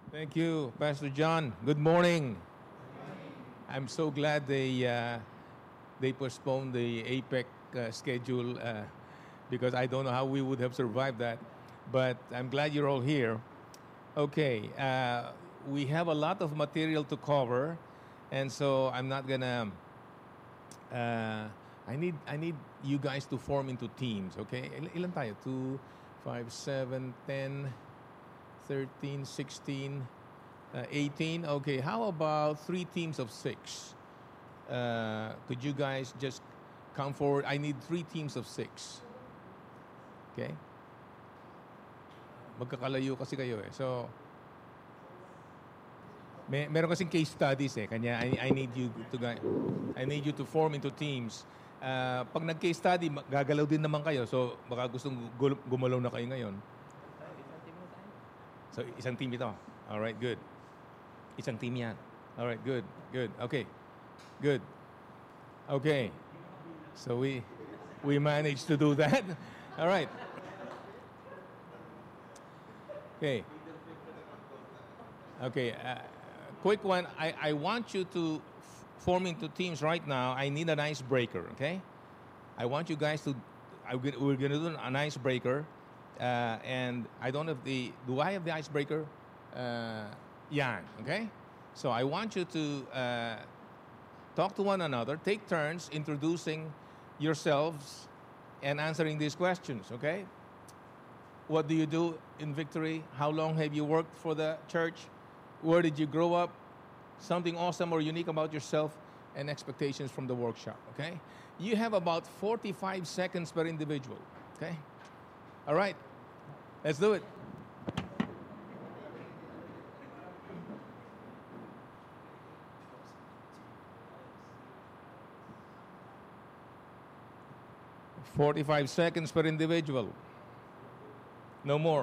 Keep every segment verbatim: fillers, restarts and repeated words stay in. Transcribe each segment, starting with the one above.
Thank you, Pastor John. Good morning. I'm so glad they uh, they postponed the APEC uh, schedule uh, because I don't know how we would have survived that. But I'm glad you're all here. Okay, uh, we have a lot of material to cover, and so I'm not gonna. Uh, I need I need you guys to form into teams. Okay, Il- ilan tayo? Two, five, seven, ten, thirteen, sixteen, uh, eighteen. Okay, how about three teams of six? Uh, could you guys just come forward? I need three teams of six. Okay? Magkakalayo kasi kayo eh. So, may, meron kasing case studies eh. Kanya, I, I need you to guys, I need you to form into teams. Uh, pag nag-case study, ma- gagalaw din naman kayo. So, baka gustong gul- gumalaw na kayo ngayon. So, isang team ito. All right, good. Isang team yan. All right, good, good. Okay, good. Okay. So, we we managed to do that. All right. Okay. Okay. Uh, quick one. I, I want you to f- form into teams right now. I need an icebreaker, okay? I want you guys to, I, we're going to do an icebreaker. Uh, and I don't have the, do I have the icebreaker? Uh, Yan, okay? So I want you to uh, talk to one another, take turns introducing yourselves and answering these questions, okay? What do you do in Victory? How long have you worked for the church? Where did you grow up? Something awesome or unique about yourself and expectations from the workshop, okay? You have about forty-five seconds per individual, okay? All right, let's do it. forty-five seconds per individual. No more.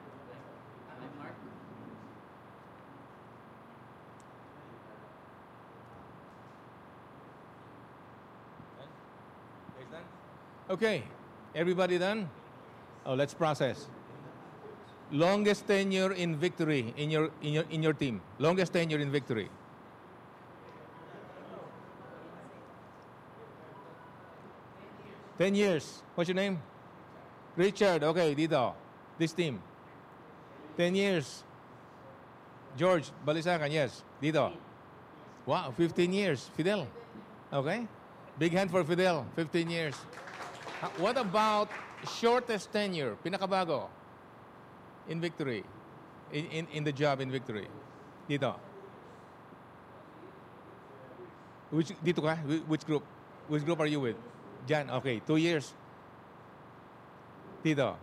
Okay, everybody done? Oh, let's process. Longest tenure in Victory in your in your in your team. Longest tenure in Victory. Ten years. What's your name? Richard. Okay, dito. This team. Ten years. George Balisacan. Yes, dito. Wow, fifteen years. Fidel. Okay. Big hand for Fidel. Fifteen years. Uh, What about shortest tenure? Pinakabago in Victory. In, in, in the job in Victory. Dito. Which, dito ka? Whi- Which group? Which group are you with? Jan. Okay, two years. Dito.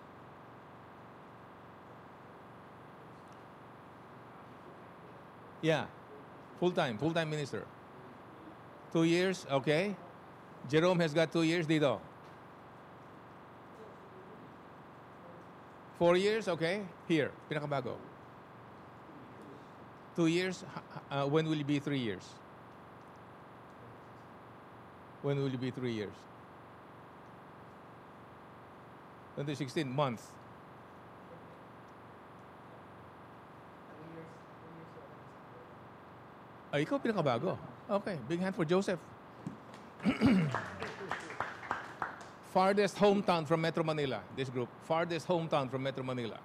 Yeah. Full time. Full time minister. Two years. Okay. Jerome has got two years. Dito. Four years. Okay. Here. Pinakabago. Two years. H- h- Uh, when will it be three years? When will it be three years? twenty sixteen. Month. Ay, ikaw pinakabago. Okay. Big hand for Joseph. Farthest hometown from Metro Manila. This group. Farthest hometown from Metro Manila.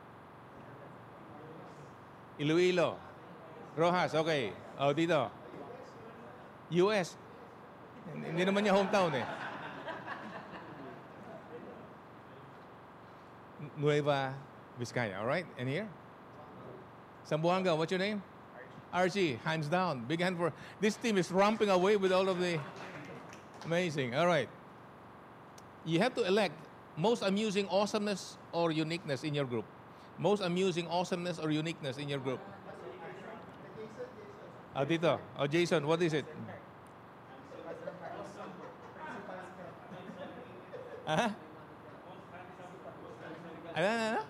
Iloilo. Rojas. Okay. Oh, dito. U S. Hindi naman niya hometown eh. Nueva Vizcaya. All right? And here? Sambuanga. What's your name? Archie. Hands down. Big hand for... This team is romping away with all of the... Amazing. All right. You have to elect most amusing awesomeness or uniqueness in your group. Most amusing awesomeness or uniqueness in your group. Ah, dito. Oh, Jason, what is it? Ah? Ano, ano, ano?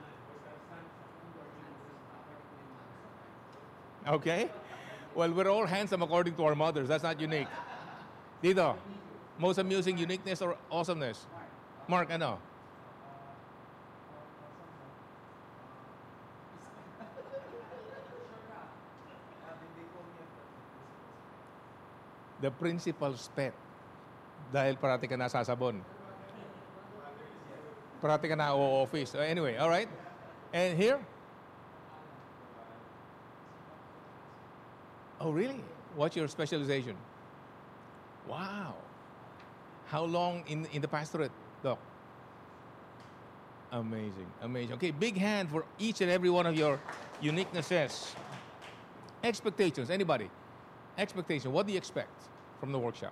Okay. Well, we're all handsome according to our mothers. That's not unique. Dito. Most amusing uniqueness or awesomeness. Mark, ano? The principal's pet. Dahil parati ka nasasabon. Parati ka na office. Anyway, all right. And here? Oh, really? What's your specialization? Wow. How long in, in the pastorate, Doc? Amazing, amazing. Okay, big hand for each and every one of your uniquenesses. Expectations, anybody? Expectation, what do you expect from the workshop?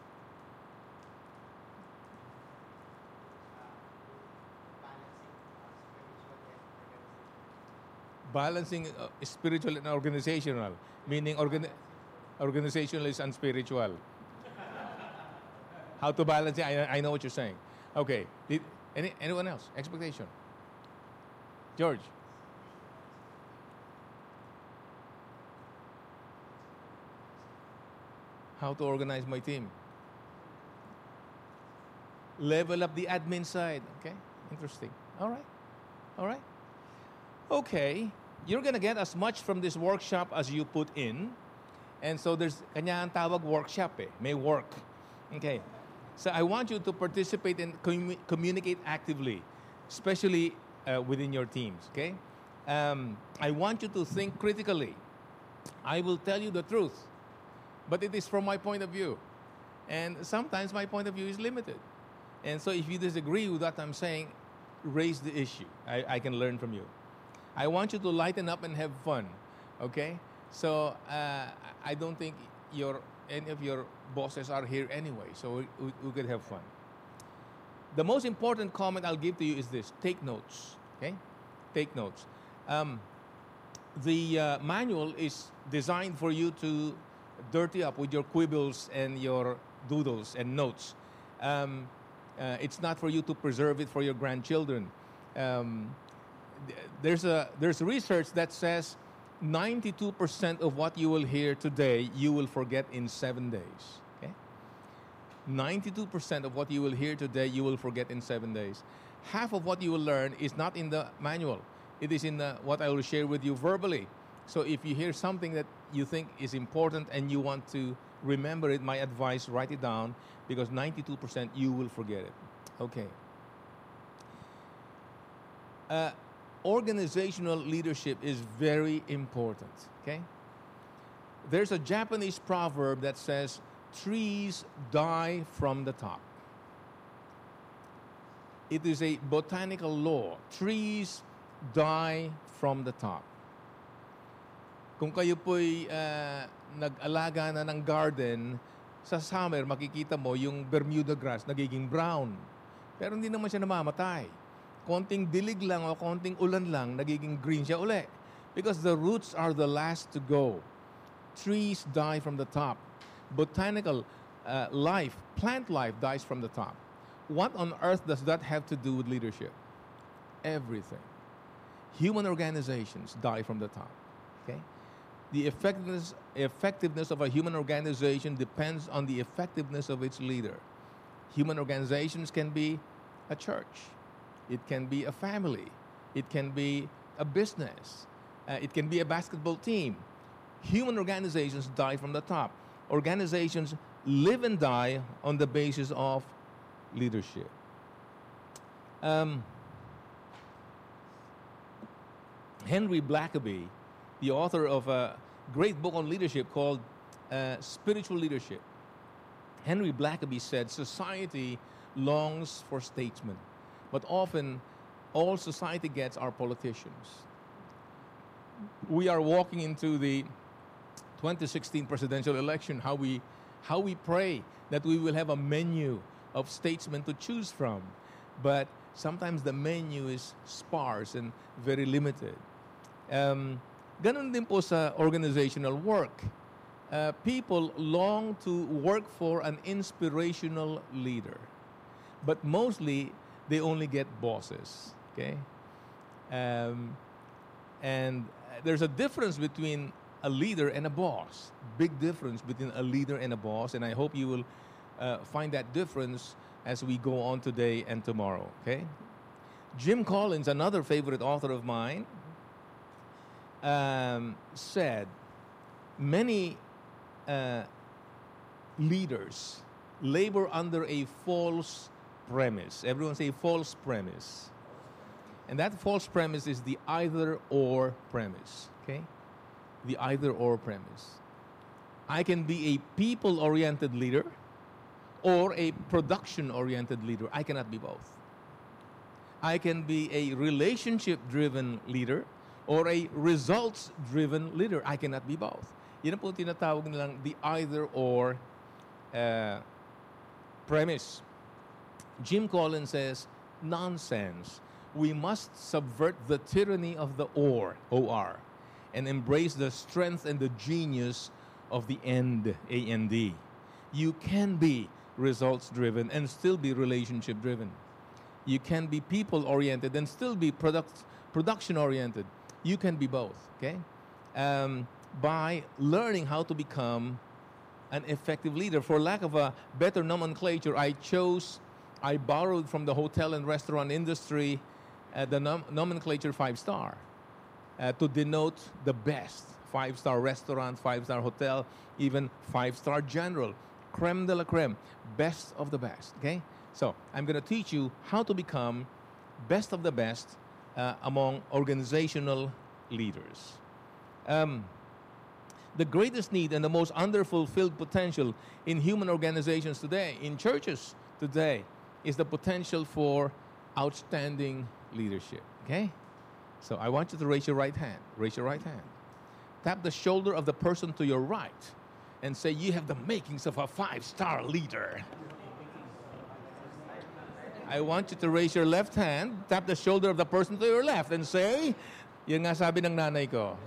Balancing uh, spiritual and organizational, meaning organi- organizational is unspiritual. How to balance it, I, I know what you're saying. Okay, Did, any, anyone else? Expectation? George? How to organize my team? Level up the admin side. Okay, interesting. All right, all right. Okay, you're gonna get as much from this workshop as you put in. And so there's, kanya ang tawag workshop eh, may work. Okay, so I want you to participate and commu- communicate actively, especially uh, within your teams, okay? Um, I want you to think critically. I will tell you the truth, but it is from my point of view. And sometimes my point of view is limited. And so if you disagree with what I'm saying, raise the issue. I, I can learn from you. I want you to lighten up and have fun, okay? So uh, I don't think your any of your bosses are here anyway, so we, we, we could have fun. The most important comment I'll give to you is this: take notes, okay? Take notes. Um, the uh, manual is designed for you to dirty up with your quibbles and your doodles and notes. Um, uh, it's not for you to preserve it for your grandchildren. Um, there's a there's research that says ninety-two percent of what you will hear today you will forget in seven days. Okay? ninety-two percent of what you will hear today you will forget in seven days. Half of what you will learn is not in the manual. It is in the, what I will share with you verbally. So if you hear something that you think is important and you want to remember it, my advice, write it down, because ninety-two percent you will forget it. Okay. Uh, organizational leadership is very important, okay? There's a Japanese proverb that says, trees die from the top. It is a botanical law. Trees die from the top. Kung kayo po'y uh, nag-alaga na ng garden, sa summer makikita mo yung Bermuda grass nagiging brown. Pero hindi naman siya namamatay. Konting dilig lang o konting ulan lang, nagiging green siya uli. Because the roots are the last to go. Trees die from the top. Botanical uh, life, plant life dies from the top. What on earth does that have to do with leadership? Everything. Human organizations die from the top. Okay? The effectiveness, effectiveness of a human organization depends on the effectiveness of its leader. Human organizations can be a church. It can be a family. It can be a business. Uh, it can be a basketball team. Human organizations die from the top. Organizations live and die on the basis of leadership. Um, Henry Blackaby, the author of a great book on leadership called uh, Spiritual Leadership. Henry Blackaby said, society longs for statesmen, but often all society gets are politicians. We are walking into the twenty sixteen presidential election, how we, how we pray that we will have a menu of statesmen to choose from. But sometimes the menu is sparse and very limited. Um, ganun din po sa organizational work. Uh, people long to work for an inspirational leader. But mostly, they only get bosses. Okay? Um, and there's a difference between a leader and a boss. Big difference between a leader and a boss. And I hope you will uh, find that difference as we go on today and tomorrow. Okay? Jim Collins, another favorite author of mine, um, said, many uh, leaders labor under a false premise. Everyone say false premise. And that false premise is the either or premise. Okay? The either or premise. I can be a people oriented leader or a production oriented leader. I cannot be both. I can be a relationship driven leader or a results driven leader. I cannot be both. Yan po tinatawag nilang the either or uh, premise. Jim Collins says, nonsense. We must subvert the tyranny of the or, O R, and embrace the strength and the genius of the end, A N D. You can be results-driven and still be relationship-driven. You can be people-oriented and still be product, production-oriented. You can be both, okay? Um, by learning how to become an effective leader. For lack of a better nomenclature, I chose, I borrowed from the hotel and restaurant industry uh, the nom- nomenclature five-star uh, to denote the best. Five-star restaurant, five-star hotel, even five-star general. Creme de la creme, best of the best, okay? So I'm going to teach you how to become best of the best uh, among organizational leaders. Um, the greatest need and the most underfulfilled potential in human organizations today, in churches today, is the potential for outstanding leadership, okay? So I want you to raise your right hand. Raise your right hand. Tap the shoulder of the person to your right and say, you have the makings of a five-star leader. I want you to raise your left hand, tap the shoulder of the person to your left and say, yun nga sabi ng nanay ko.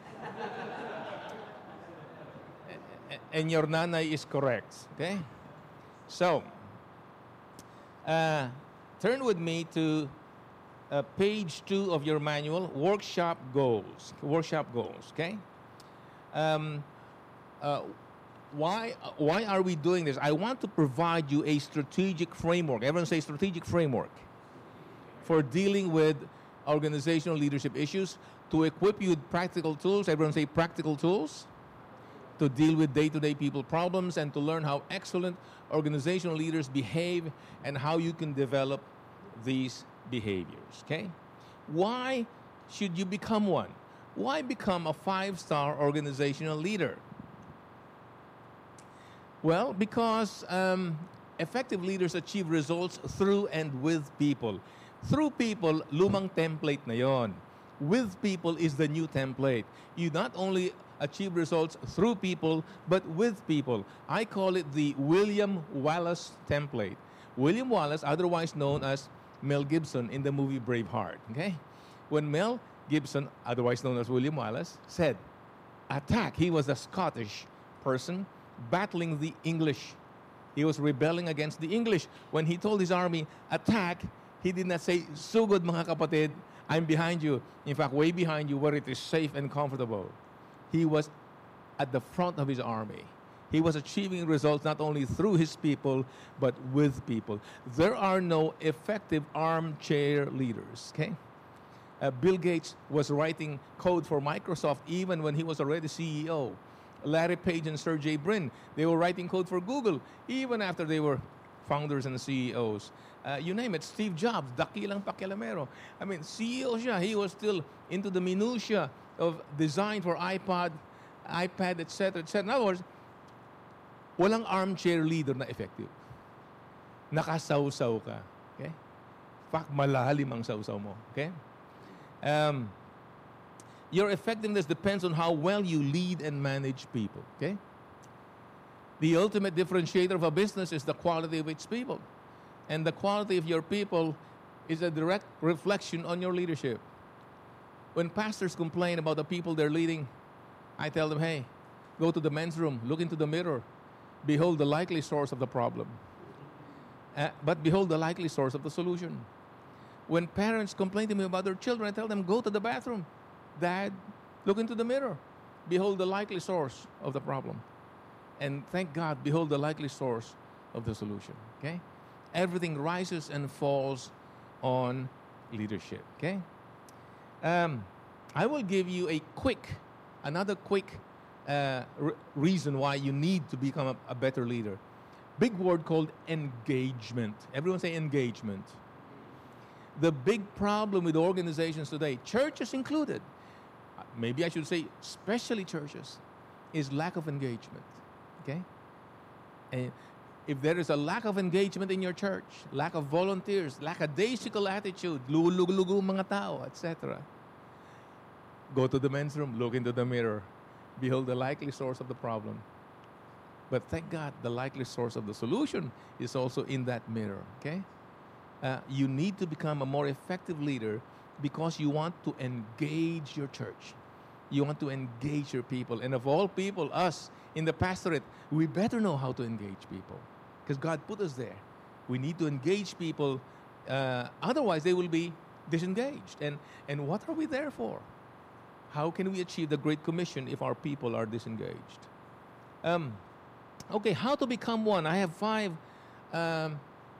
And your nanay is correct, okay? So, uh, turn with me to uh, page two of your manual, workshop goals. Workshop goals, okay? Um, uh, why, why are we doing this? I want to provide you a strategic framework. Everyone say strategic framework for dealing with organizational leadership issues, to equip you with practical tools. Everyone say practical tools to deal with day-to-day people problems, and to learn how excellent organizational leaders behave and how you can develop these behaviors, okay? Why should you become one? Why become a five-star organizational leader? Well, because um, effective leaders achieve results through and with people. Through people, lumang template na yon. With people is the new template. You not only achieve results through people, but with people. I call it the William Wallace template. William Wallace, otherwise known as Mel Gibson in the movie Braveheart, okay? When Mel Gibson, otherwise known as William Wallace, said, attack, he was a Scottish person battling the English. He was rebelling against the English. When he told his army, attack, he did not say, sugod mga kapatid, I'm behind you. In fact, way behind you where it is safe and comfortable. He was at the front of his army. He was achieving results not only through his people, but with people. There are no effective armchair leaders, okay? Uh, Bill Gates was writing code for Microsoft even when he was already C E O. Larry Page and Sergey Brin, they were writing code for Google even after they were founders and C E Os. Uh, you name it, Steve Jobs, dakilang pakialamero. I mean, C E O siya, he was still into the minutia of design for iPod, iPad, et cetera, et cetera. In other words, walang armchair leader na effective. Nakasawsaw ka. Okay? Fact, malalim ang sawsaw mo. Okay? Um, your effectiveness depends on how well you lead and manage people. Okay? The ultimate differentiator of a business is the quality of its people. And the quality of your people is a direct reflection on your leadership. When pastors complain about the people they're leading, I tell them, hey, go to the men's room, look into the mirror, behold the likely source of the problem. Uh, but behold the likely source of the solution. When parents complain to me about their children, I tell them, go to the bathroom. Dad, look into the mirror. Behold the likely source of the problem. And thank God, behold the likely source of the solution. Okay? Everything rises and falls on leadership. Okay? Um, I will give you a quick, another quick uh, re- reason why you need to become a, a better leader. Big word called engagement. Everyone say engagement. The big problem with organizations today, churches included, uh, maybe I should say especially churches, is lack of engagement. Okay? And if there is a lack of engagement in your church, lack of volunteers, lackadaisical attitude, lugo-lugo mga tao, et cetera, go to the men's room, look into the mirror, behold the likely source of the problem. But thank God, the likely source of the solution is also in that mirror, okay? Uh, you need to become a more effective leader because you want to engage your church. You want to engage your people. And of all people, us in the pastorate, we better know how to engage people because God put us there. We need to engage people. Uh, otherwise, they will be disengaged. And, and what are we there for? How can we achieve the Great Commission if our people are disengaged? Um, okay, how to become one? I have five. Um,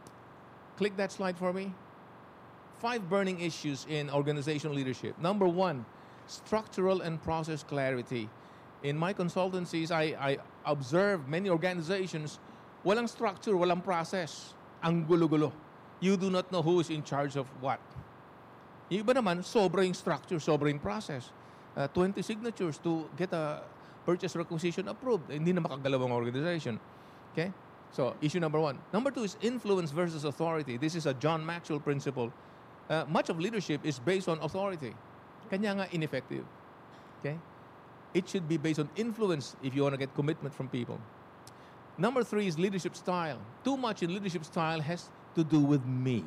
click that slide for me. Five burning issues in organizational leadership. Number one, structural and process clarity. In my consultancies, I, I observe many organizations, walang structure, walang process. Ang gulo-gulo. You do not know who is in charge of what. Yung iba naman, sobrang structure, sobrang process. Uh, twenty signatures to get a purchase requisition approved. Hindi na makagalaw ang organization. Okay? So, issue number one. Number two is influence versus authority. This is a John Maxwell principle. Uh, much of leadership is based on authority. Kanya nga ineffective. Okay? It should be based on influence if you want to get commitment from people. Number three is leadership style. Too much in leadership style has to do with me.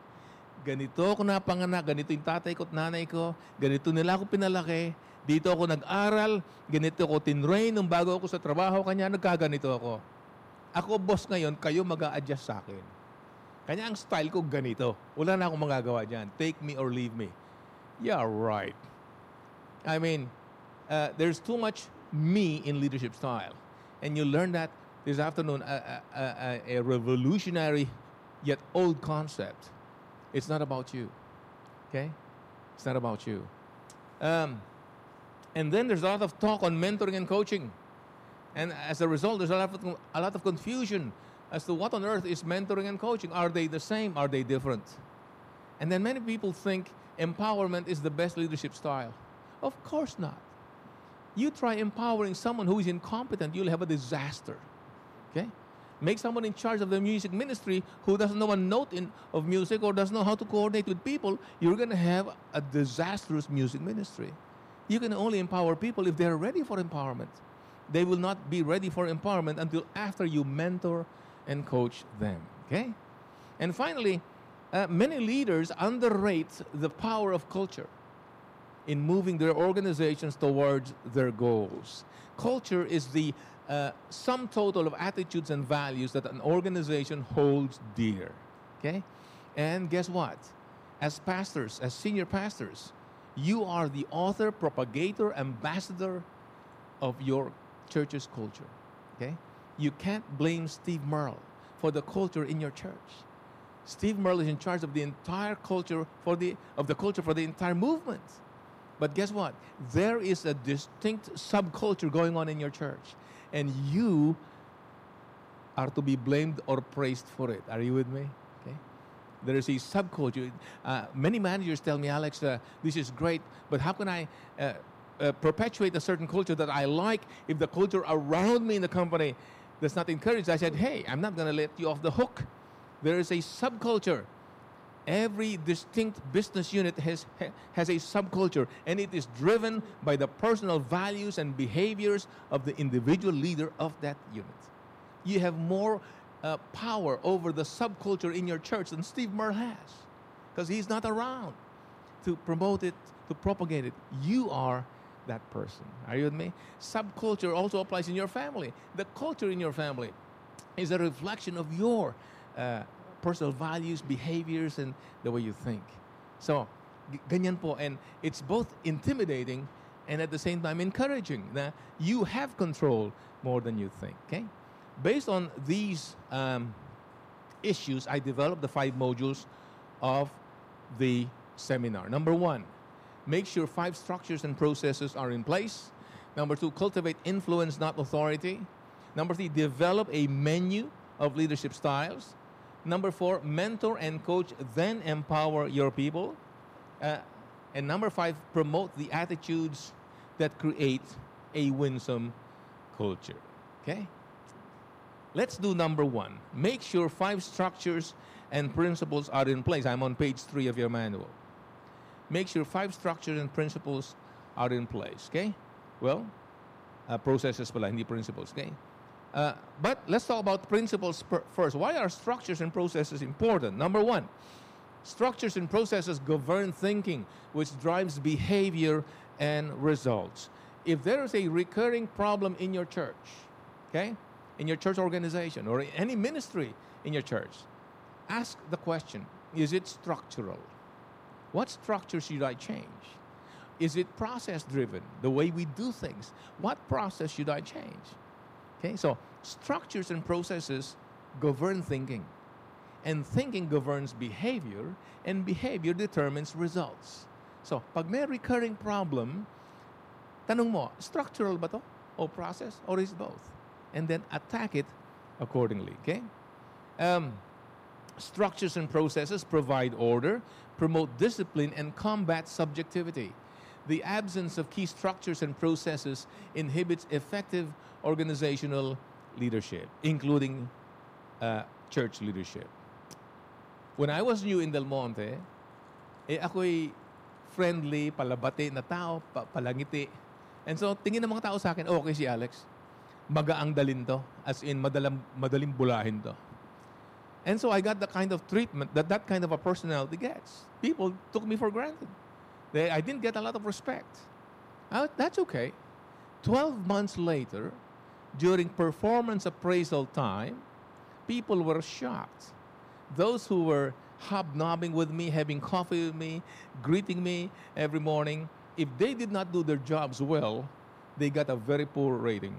Ganito ako napanganak, ganito yung tatay ko at nanay ko, ganito nila ako pinalaki, dito ako nag-aral, ganito ako tinrain nung bago ako sa trabaho, kanya nagkaganito ako. Ako boss ngayon, kayo mag-a-adjust sa akin. Kanya ang style ko ganito. Wala na akong magagawa dyan. Take me or leave me. Yeah, right. I mean, uh, there's too much me in leadership style. And you learn that this afternoon, a, a, a, a revolutionary yet old concept. It's not about you, okay? It's not about you. Um, and then there's a lot of talk on mentoring and coaching. And as a result, there's a lot, of, a lot of confusion as to what on earth is mentoring and coaching. Are they the same? Are they different? And then many people think empowerment is the best leadership style. Of course not. You try empowering someone who is incompetent, you'll have a disaster, okay? Make someone in charge of the music ministry who doesn't know a note in, of music or doesn't know how to coordinate with people, you're going to have a disastrous music ministry. You can only empower people if they're ready for empowerment. They will not be ready for empowerment until after you mentor and coach them, okay? And finally, uh, many leaders underrate the power of culture in moving their organizations towards their goals. Culture is the Uh, sum total of attitudes and values that an organization holds dear, okay? And guess what? As pastors, as senior pastors, you are the author, propagator, ambassador of your church's culture, okay? You can't blame Steve Merle for the culture in your church. Steve Merle is in charge of the entire culture for the of the culture for the entire movement. But guess what? There is a distinct subculture going on in your church. And you are to be blamed or praised for it. Are you with me? Okay. There is a subculture. Uh, many managers tell me, Alex, uh, this is great, but how can I uh, uh, perpetuate a certain culture that I like if the culture around me in the company does not encourage? I said, hey, I'm not going to let you off the hook. There is a subculture. Every distinct business unit has, has a subculture, and it is driven by the personal values and behaviors of the individual leader of that unit. You have more uh, power over the subculture in your church than Steve Merle has, because he's not around to promote it, to propagate it. You are that person. Are you with me? Subculture also applies in your family. The culture in your family is a reflection of your uh, personal values, behaviors, and the way you think. So, ganyan po. And it's both intimidating and at the same time encouraging. Na you have control more than you think, okay? Based on these um, issues, I developed the five modules of the seminar. Number one, make sure five structures and processes are in place. Number two, cultivate influence, not authority. Number three, develop a menu of leadership styles. Number four, mentor and coach, then empower your people. Uh, and number five, promote the attitudes that create a winsome culture. Okay? Let's do number one. Make sure five structures and principles are in place. I'm on page three of your manual. Make sure five structures and principles are in place. Okay? Well, uh, processes pala, hindi principles. Okay? Uh, but let's talk about principles per- first. Why are structures and processes important? Number one, structures and processes govern thinking, which drives behavior and results. If there is a recurring problem in your church, okay, in your church organization or in any ministry in your church, ask the question, is it structural? What structure should I change? Is it process-driven, the way we do things? What process should I change? Okay, so structures and processes govern thinking. And thinking governs behavior, and behavior determines results. So, pag may recurring problem, tanong mo, structural ba to? O process? Or is both? And then attack it accordingly, okay? Um, structures and processes provide order, promote discipline, and combat subjectivity. The absence of key structures and processes inhibits effective organizational leadership, including uh, church leadership. When I was new in Del Monte, eh ako'y friendly, palabati na tao, pa, palangiti. And so, tingin ng mga tao sa akin, okay si Alex, magaang dalin to, as in madalang, madaling bulahin to. And so I got the kind of treatment that that kind of a personality gets. People took me for granted. They, I didn't get a lot of respect. Uh, that's okay. Twelve months later, during performance appraisal time, people were shocked. Those who were hobnobbing with me, having coffee with me, greeting me every morning, if they did not do their jobs well, they got a very poor rating.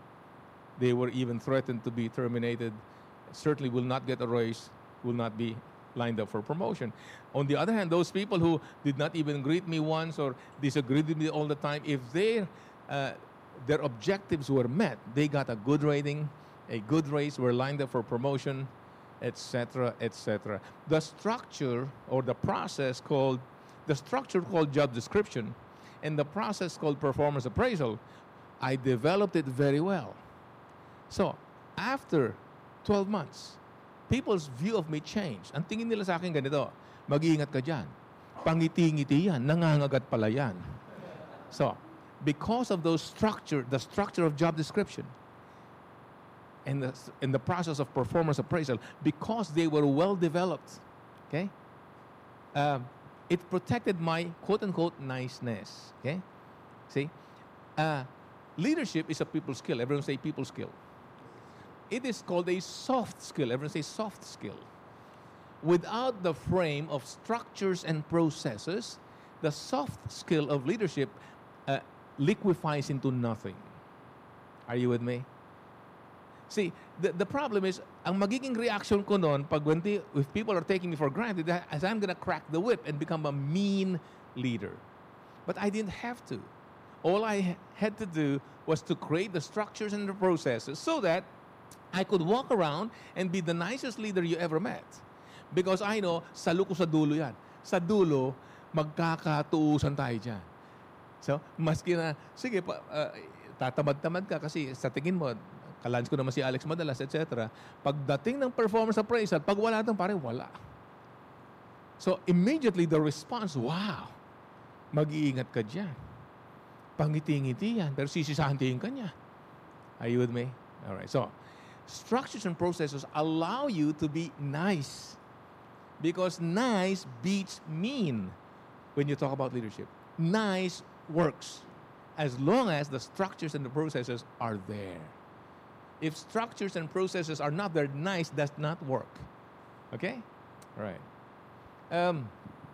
They were even threatened to be terminated, certainly will not get a raise, will not be lined up for promotion. On the other hand, those people who did not even greet me once or disagreed with me all the time, if they, uh, their objectives were met, they got a good rating, a good raise, were lined up for promotion, et cetera, et cetera. The structure or the process called, the structure called job description and the process called performance appraisal, I developed it very well. So, after twelve months, people's view of me changed. Ang tingin nila sa akin ganito, mag-iingat ka dyan. Pangiti-ngiti yan, nangangagat pala yan. So, because of those structure, the structure of job description, and the, in the process of performance appraisal, because they were well developed, okay, um, it protected my quote-unquote niceness, okay? See, uh, leadership is a people skill. Everyone say people skill. It is called a soft skill. Everyone say soft skill. Without the frame of structures and processes, the soft skill of leadership uh, liquefies into nothing. Are you with me? See, the, the problem is, ang magiging reaction ko noon, pag when the, if people are taking me for granted, as I'm gonna crack the whip and become a mean leader. But I didn't have to. All I had to do was to create the structures and the processes so that I could walk around and be the nicest leader you ever met. Because I know, salo ko sa dulo yan. Sa dulo, magkakatuusan tayo dyan. So, maski na, sige, pa, uh, tatamad-tamad ka kasi sa tingin mo, kalans ko naman si Alex madalas, et cetera. Pagdating ng performance appraisal, pag wala doon, pare, wala. So, immediately the response, wow, mag-iingat ka dyan. Pangiti-ngiti yan, pero sisisahantiin ka niya. Are you with me? All right, so, structures and processes allow you to be nice because nice beats mean when you talk about leadership. Nice works as long as the structures and the processes are there. If structures and processes are not there, nice does not work. Okay? All right. Um,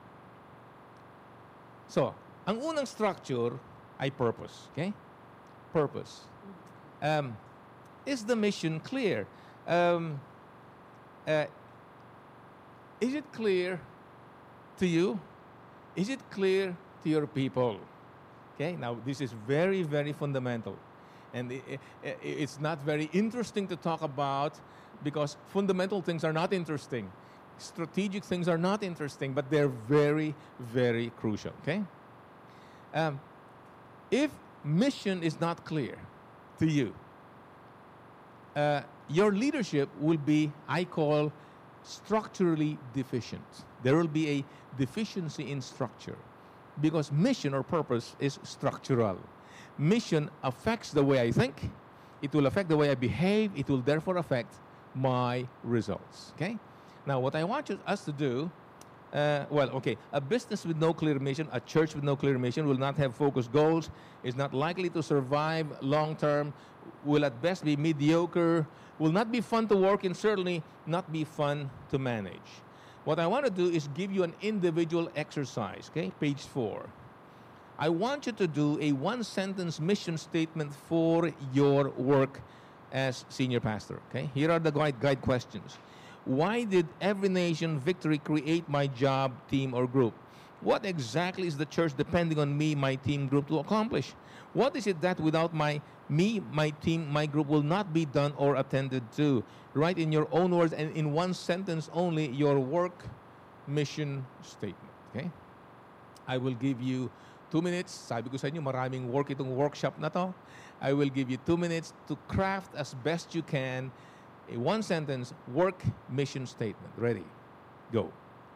so, ang unang structure ay purpose. Okay? Purpose. Um, Is the mission clear? Um, uh, is it clear to you? Is it clear to your people? Okay, now this is very, very fundamental. And i- i- i- it's not very interesting to talk about because fundamental things are not interesting. Strategic things are not interesting, but they're very, very crucial. Okay? Um, if mission is not clear to you, uh, your leadership will be, I call, structurally deficient. There will be a deficiency in structure because mission or purpose is structural. Mission affects the way I think, it will affect the way I behave, it will therefore affect my results. Okay? Now, what I want you, us to do, uh, well, okay, a business with no clear mission, a church with no clear mission will not have focused goals, is not likely to survive long term, will at best be mediocre, will not be fun to work in, certainly not be fun to manage. What I want to do is give you an individual exercise, okay? Page four. I want you to do a one-sentence mission statement for your work as senior pastor, okay? Here are the guide, guide questions. Why did Every Nation Victory create my job, team, or group? What exactly is the church depending on me, my team, group to accomplish? What is it that without my me, my team, my group will not be done or attended to? Write in your own words and in one sentence only your work mission statement. Okay? I will give you two minutes. Sabi ko sa inyo, maraming work itong workshop na to. I will give you two minutes to craft as best you can a one sentence work mission statement. Ready? Go.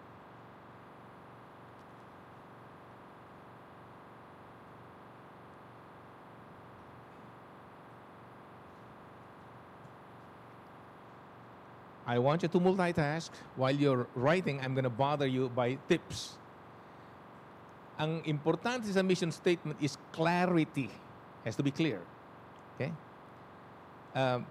I want you to multitask. While you're writing, I'm going to bother you by tips. Ang importante sa mission statement is clarity. Has to be clear. Okay? Um,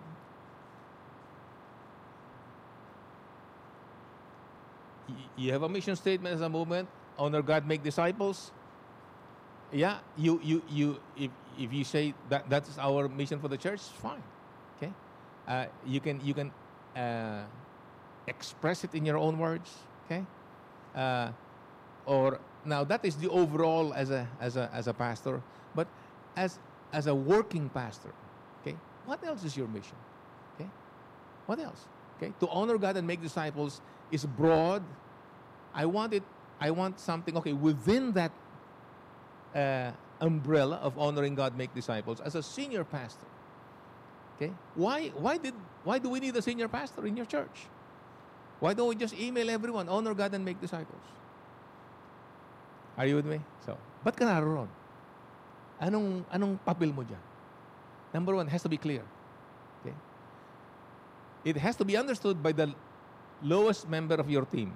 y- you have a mission statement as a movement. Honor God, make disciples. Yeah, you you you if if you say that that's our mission for the church, fine. Okay? Uh, you can you can uh, express it in your own words. Okay? Uh, or now that is the overall as a as a as a pastor, but as as a working pastor, okay, what else is your mission? Okay, what else? Okay, to honor God and make disciples is broad. I want it. I want something. Okay, within that uh, umbrella of honoring God, make disciples as a senior pastor. Okay, why why did why do we need a senior pastor in your church? Why don't we just email everyone, honor God and make disciples? Are you with me? So, ba't ka naroon? Anong, anong papel mo dyan? Number one, has to be clear. Okay? It has to be understood by the lowest member of your team.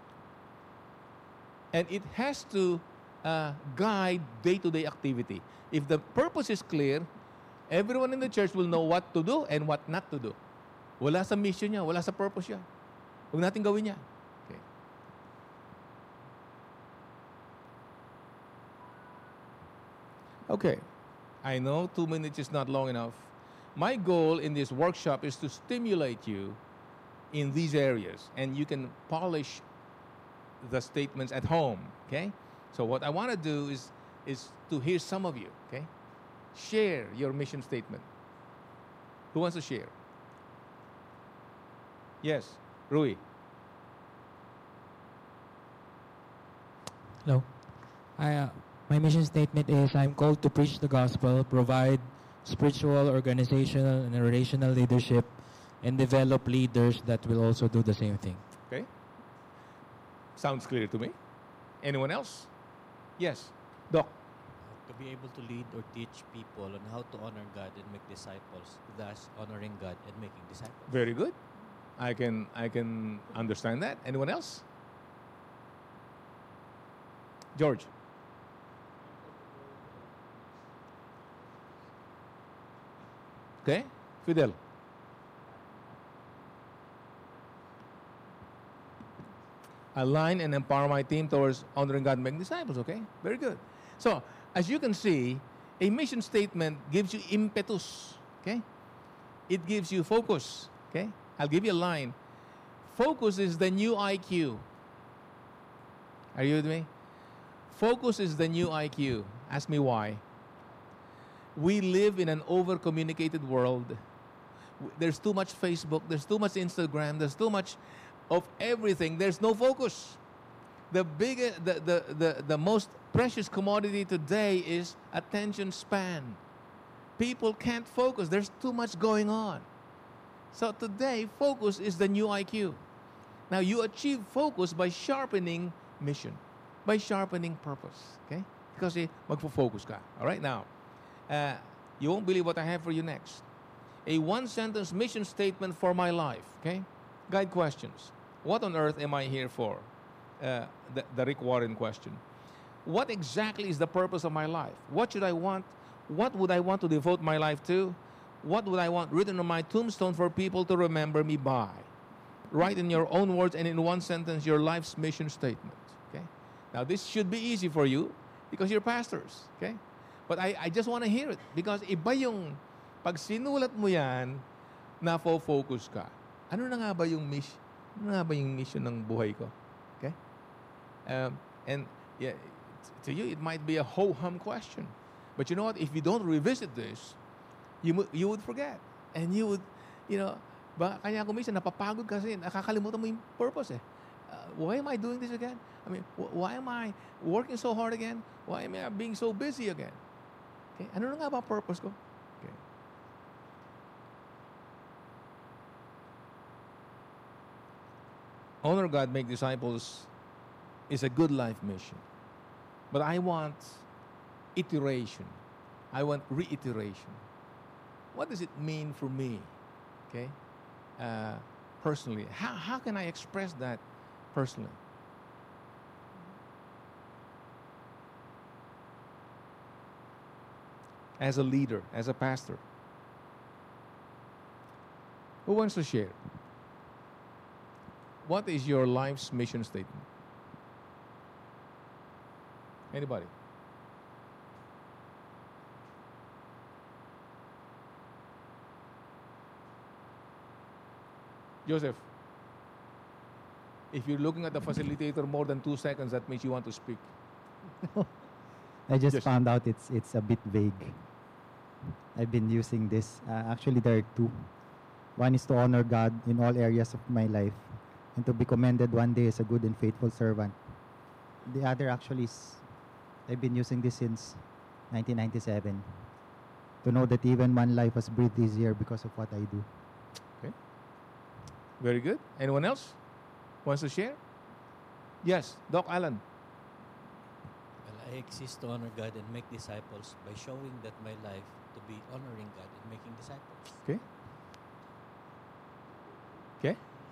And it has to uh, guide day-to-day activity. If the purpose is clear, everyone in the church will know what to do and what not to do. Wala sa mission niya, wala sa purpose niya. Huwag natin gawin niya. Okay. Okay. I know two minutes is not long enough. My goal in this workshop is to stimulate you in these areas, and you can polish the statements at home, okay? So what I want to do is is to hear some of you, okay? Share your mission statement. Who wants to share? Yes, Rui. Hello. I, uh, my mission statement is I'm called to preach the gospel, provide spiritual, organizational, and relational leadership, and develop leaders that will also do the same thing. Okay. Sounds clear to me. Anyone else? Yes, Doc. To be able to lead or teach people on how to honor God and make disciples, thus honoring God and making disciples. Very good. I can I can understand that. Anyone else? George. Okay, Fidel. Align and empower my team towards honoring God and making disciples. Okay, very good. So, as you can see, a mission statement gives you impetus. Okay, it gives you focus. Okay, I'll give you a line. Focus is the new I Q. Are you with me? Focus is the new I Q. Ask me why. We live in an over-communicated world. W- There's too much Facebook, there's too much Instagram, there's too much of everything. There's no focus. The biggest, the, the, the, the most precious commodity today is attention span. People can't focus. There's too much going on. So today, focus is the new I Q. Now, you achieve focus by sharpening mission, by sharpening purpose. Okay? Because eh, magfo-focus ka. All right? Now, uh, you won't believe what I have for you next. A one-sentence mission statement for my life. Okay? Guide questions. What on earth am I here for? Uh, the, the Rick Warren question. What exactly is the purpose of my life? What should I want? What would I want to devote my life to? What would I want written on my tombstone for people to remember me by? Write in your own words and in one sentence your life's mission statement. Okay? Now this should be easy for you because you're pastors. Okay? But I, I just want to hear it because iba yung pag sinulat mo yan, na-focus ka. Ano na nga ba yung mission? Ano nga ba yung mission ng buhay ko? Okay? Um, and yeah, to you it might be a ho-hum question. But you know what? If you don't revisit this, you mu- you would forget. And you would, you know, ba, kanya ako minsan napapagod kasi nakakalimutan mo yung purpose eh. Uh, why am I doing this again? I mean, wh- why am I working so hard again? Why am I being so busy again? Okay? Ano na nga ba purpose ko? Okay. Honor God, make disciples is a good life mission. But I want iteration. I want reiteration. What does it mean for me? Okay? Uh, personally. How, how can I express that personally? As a leader, as a pastor. Who wants to share? What is your life's mission statement? Anybody? Joseph, if you're looking at the facilitator more than two seconds, that means you want to speak. I just Yes. found out it's it's a bit vague. I've been using this. Uh, actually, there are two. One is to honor God in all areas of my life and to be commended one day as a good and faithful servant. The other actually is, I've been using this since nineteen ninety-seven. To know that even one life has breathed easier because of what I do. Very good. Anyone else wants to share? Yes, Doc Alan. Well, I exist to honor God and make disciples by showing that my life to be honoring God and making disciples. Okay. Okay.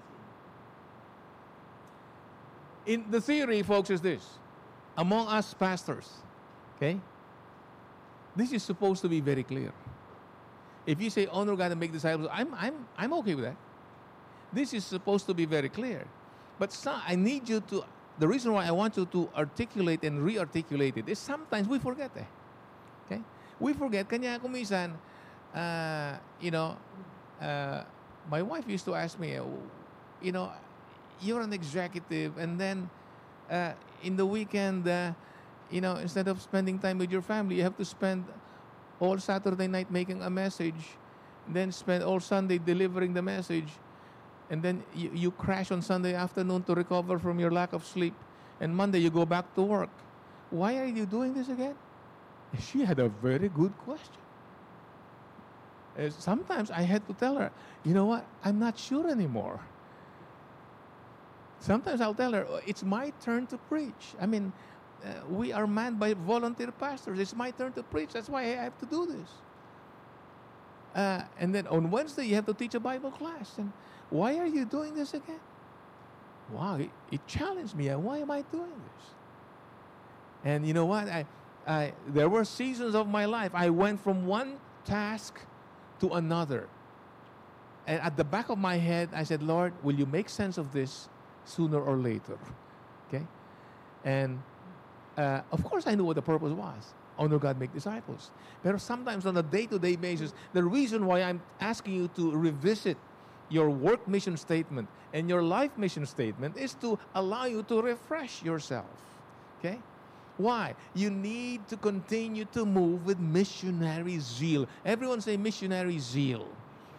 In the theory, folks, is this. Among us pastors, okay, this is supposed to be very clear. If you say honor God and make disciples, I'm, I'm, I'm okay with that. This is supposed to be very clear. But so, I need you to, the reason why I want you to articulate and re-articulate it is sometimes we forget eh. Okay? We forget. Kanya ako minsan, uh, you know, uh, my wife used to ask me, uh, you know, you're an executive and then uh, in the weekend, uh, you know, instead of spending time with your family, you have to spend all Saturday night making a message, then spend all Sunday delivering the message, and then you, you crash on Sunday afternoon to recover from your lack of sleep, and Monday you go back to work. Why are you doing this again? She had a very good question. Uh, sometimes I had to tell her, you know what, I'm not sure anymore. Sometimes I'll tell her, "Oh, it's my turn to preach. I mean, uh, we are manned by volunteer pastors. It's my turn to preach. That's why I have to do this. Uh, and then on Wednesday, you have to teach a Bible class. And why are you doing this again? Wow, it, it challenged me. Uh, Why am I doing this? And you know what? I, I, there were seasons of my life. I went from one task to another. And at the back of my head, I said, Lord, will you make sense of this sooner or later? Okay? And uh, of course, I knew what the purpose was. Honor God, make disciples. But sometimes on a day-to-day basis, the reason why I'm asking you to revisit your work mission statement and your life mission statement is to allow you to refresh yourself. Okay? Why? You need to continue to move with missionary zeal. Everyone say missionary zeal.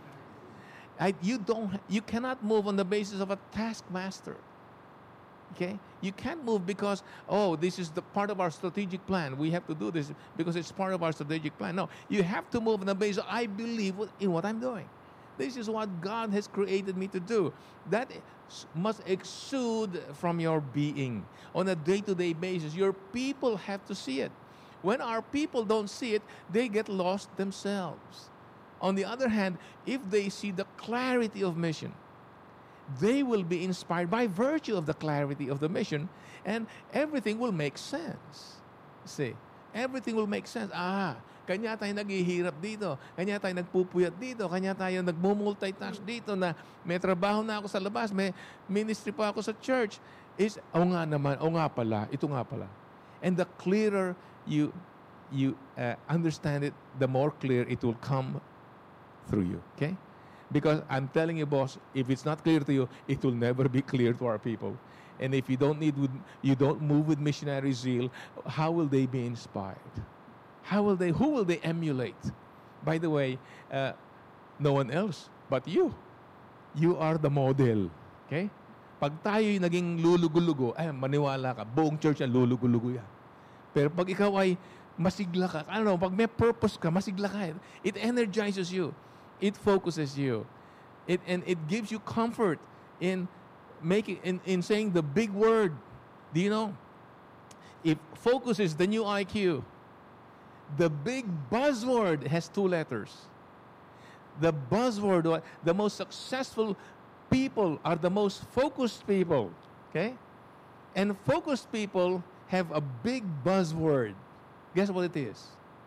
I, you don't. You cannot move on the basis of a taskmaster. Okay? You can't move because, oh, this is the part of our strategic plan. We have to do this because it's part of our strategic plan. No, you have to move on the basis of, I believe in what I'm doing. This is what God has created me to do. That must exude from your being. On a day-to-day basis, your people have to see it. When our people don't see it, they get lost themselves. On the other hand, if they see the clarity of mission, they will be inspired by virtue of the clarity of the mission, and everything will make sense. See, everything will make sense. Ah, kanya tayo naghihirap dito, kanya tayo nagpupuyat dito, kanya tayo nagmumultitask dito na may trabaho na ako sa labas, may ministry pa ako sa church. Is, o nga naman, o nga pala, ito nga pala. And the clearer you you uh, understand it, the more clear it will come through you. Okay? Because I'm telling you, boss, if it's not clear to you, it will never be clear to our people. And if you don't need, with, you don't move with missionary zeal, how will they be inspired? How will they? Who will they emulate? By the way, uh, no one else but you. You are the model. Okay? Pag tayo'y naging lulugo-lugo, ay maniwala ka, buong church ang lulugo-lugo yan. Pero pag ikaw ay masigla ka, ano, pag may purpose ka, masigla ka, it energizes you. It focuses you. It, and it gives you comfort in making in, in saying the big word. Do you know? If focus is the new I Q, the big buzzword has two letters. The buzzword, the most successful people are the most focused people. Okay? And focused people have a big buzzword. Guess what it is?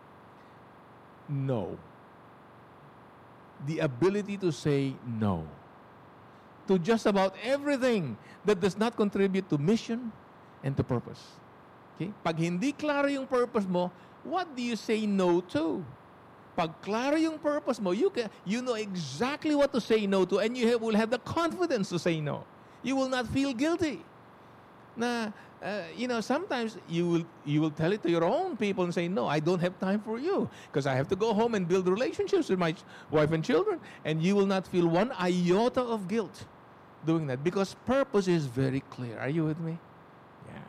No. The ability to say no to just about everything that does not contribute to mission and to purpose. Okay? Pag hindi klaro yung purpose mo, what do you say no to? Pag klaro yung purpose mo, you can, you know exactly what to say no to, and you have, will have the confidence to say no. You will not feel guilty. Na, uh, you know, sometimes you will you will tell it to your own people and say, no, I don't have time for you because I have to go home and build relationships with my wife and children. And you will not feel one iota of guilt doing that because purpose is very clear. Are you with me? Yeah.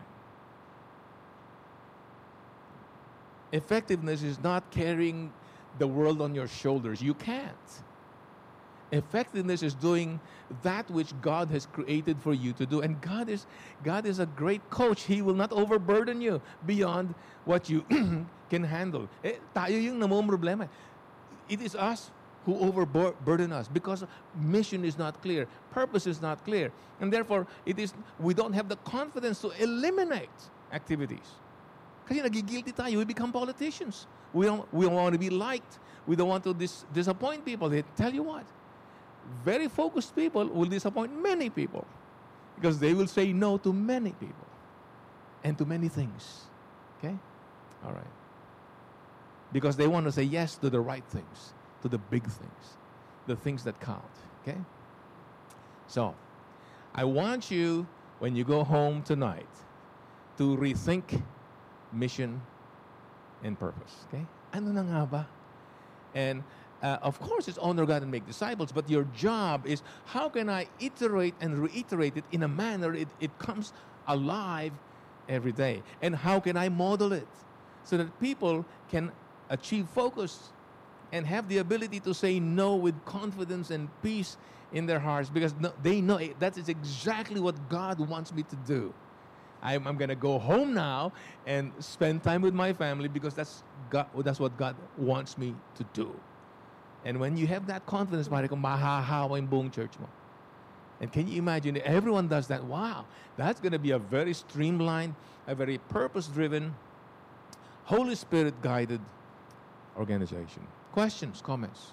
Effectiveness is not carrying the world on your shoulders. You can't. Effectiveness is doing that which God has created for you to do. And God is God is a great coach. He will not overburden you beyond what you can handle. Eh, tayo yung namumroblema. It is us who overburden us because mission is not clear, purpose is not clear. And therefore, it is we don't have the confidence to eliminate activities. Kasi nagigilty tayo, we become politicians. We don't, we don't want to be liked. We don't want to dis- disappoint people. They tell you what? Very focused people will disappoint many people because they will say no to many people and to many things. Okay? All right. Because they want to say yes to the right things, to the big things, the things that count. Okay? So, I want you, when you go home tonight, to rethink mission and purpose. Okay? Ano na nga ba? And Uh, of course, it's honor God and make disciples, but your job is how can I iterate and reiterate it in a manner it, it comes alive every day? And how can I model it so that people can achieve focus and have the ability to say no with confidence and peace in their hearts because no, they know it, that is exactly what God wants me to do. I'm, I'm going to go home now and spend time with my family because that's, God, that's what God wants me to do. And when you have that confidence, pare ko, mahahawa yung buong church mo. And can you imagine, if everyone does that, wow, that's going to be a very streamlined, a very purpose-driven, Holy Spirit-guided organization. Questions, comments?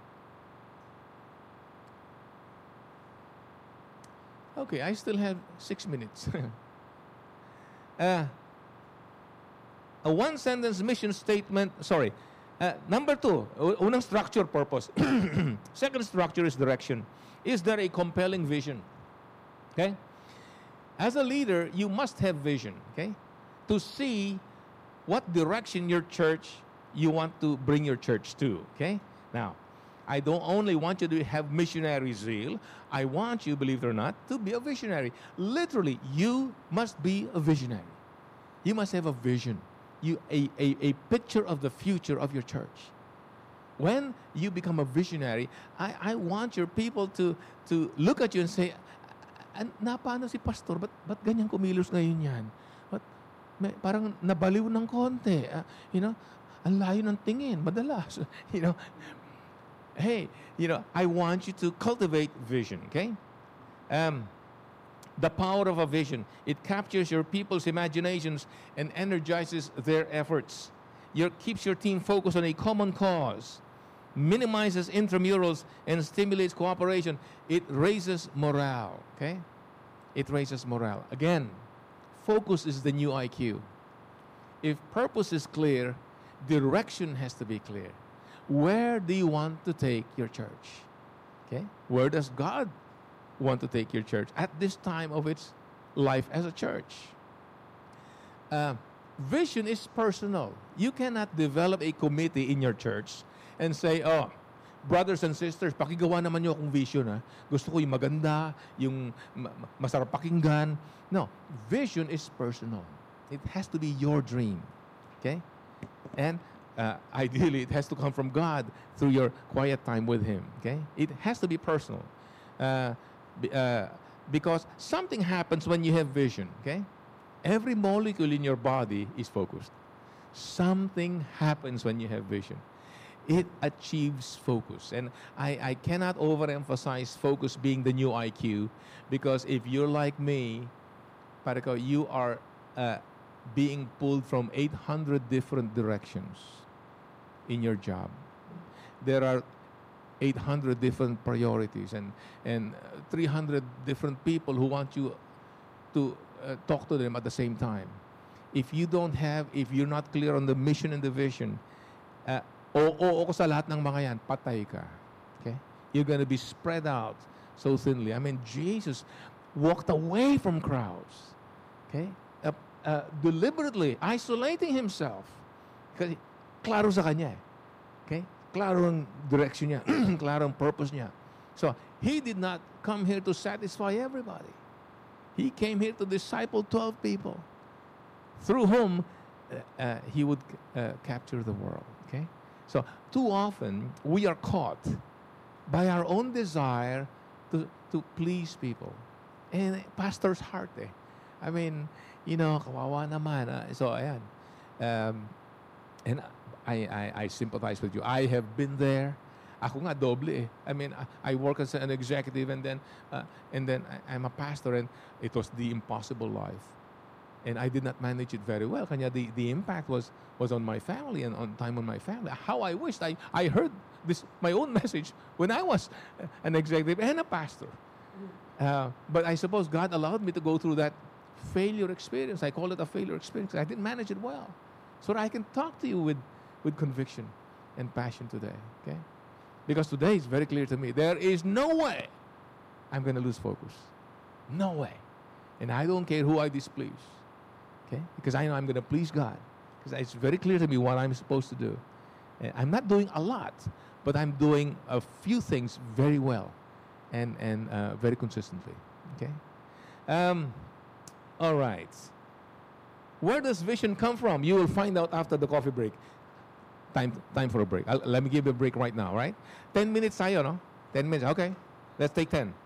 Okay, I still have six minutes. uh, a one-sentence mission statement, sorry, Uh, number two, unang structure, purpose. Second structure is direction. Is there a compelling vision? Okay? As a leader, you must have vision. Okay? to see what direction your church, you want to bring your church to, okay? Now, I don't only want you to have missionary zeal. I want you, believe it or not, to be a visionary. Literally, you must be a visionary. You must have a vision, you a, a, a picture of the future of your church. When you become a visionary, I, I want your people to, to look at you and say, "An- na paano si pastor? Ba't, ba't ganyan kumilos ngayon yan? Ba't may, parang nabaliw ng konti? Ah, you know, ang layo ng tingin, madalas." You know, hey, you know, I want you to cultivate vision, okay? Um, the power of a vision. It captures your people's imaginations and energizes their efforts. Your, keeps your team focused on a common cause, minimizes intramurals, and stimulates cooperation. It raises morale, okay? It raises morale. Again, focus is the new I Q. If purpose is clear, direction has to be clear. Where do you want to take your church? Okay? Where does God want to take your church at this time of its life as a church? Uh, vision is personal. You cannot develop a committee in your church and say, "Oh, brothers and sisters, pakigawa naman niyo akong vision. Ha? Gusto ko yung maganda, yung ma- masarap pakinggan." No, vision is personal. It has to be your dream. Okay? And uh, ideally, it has to come from God through your quiet time with Him. Okay? It has to be personal. Uh, be- uh, because something happens when you have vision. Okay? Every molecule in your body is focused. Something happens when you have vision. It achieves focus. And I, I cannot overemphasize focus being the new I Q, because if you're like me, Pariko, you are uh, being pulled from eight hundred different directions in your job. There are eight hundred different priorities and, and uh, three hundred different people who want you to uh, talk to them at the same time. If you don't have, if you're not clear on the mission and the vision, uh, o o sa lahat ng mga yan, patay ka. Okay? You're going to be spread out so thinly. I mean, Jesus walked away from crowds. Okay? Uh, uh, deliberately isolating himself. Kasi klaro sa kanya. Eh. Okay? Klaro ang direction niya. Klaro ang purpose niya. So, he did not come here to satisfy everybody. He came here to disciple twelve people, through whom uh, uh, he would uh, capture the world. Okay? So, too often, we are caught by our own desire to, to please people. And pastor's heart eh. I mean, you know, kawawa naman. Uh, so, ayan. Um, and I, I, I sympathize with you. I have been there. Ako nga doble eh. I mean, I, I work as an executive and then uh, and then I, I'm a pastor, and it was the impossible life. And I did not manage it very well. Kanya the, the impact was, was on my family and on time on my family. How I wished I, I heard this my own message when I was an executive and a pastor. Uh, but I suppose God allowed me to go through that failure experience. I call it a failure experience. I didn't manage it well. So that I can talk to you with, with conviction and passion today. Okay? Because today is very clear to me. There is no way I'm going to lose focus. No way. And I don't care who I displease. Okay? Because I know I'm going to please God. Because it's very clear to me what I'm supposed to do. And I'm not doing a lot, but I'm doing a few things very well and, and uh, very consistently. Okay? Um, all right. Where does vision come from? You will find out after the coffee break. Time, time for a break. I'll, let me give you a break right now, right? Ten minutes tayo, no? Ten minutes. Okay. Let's take ten.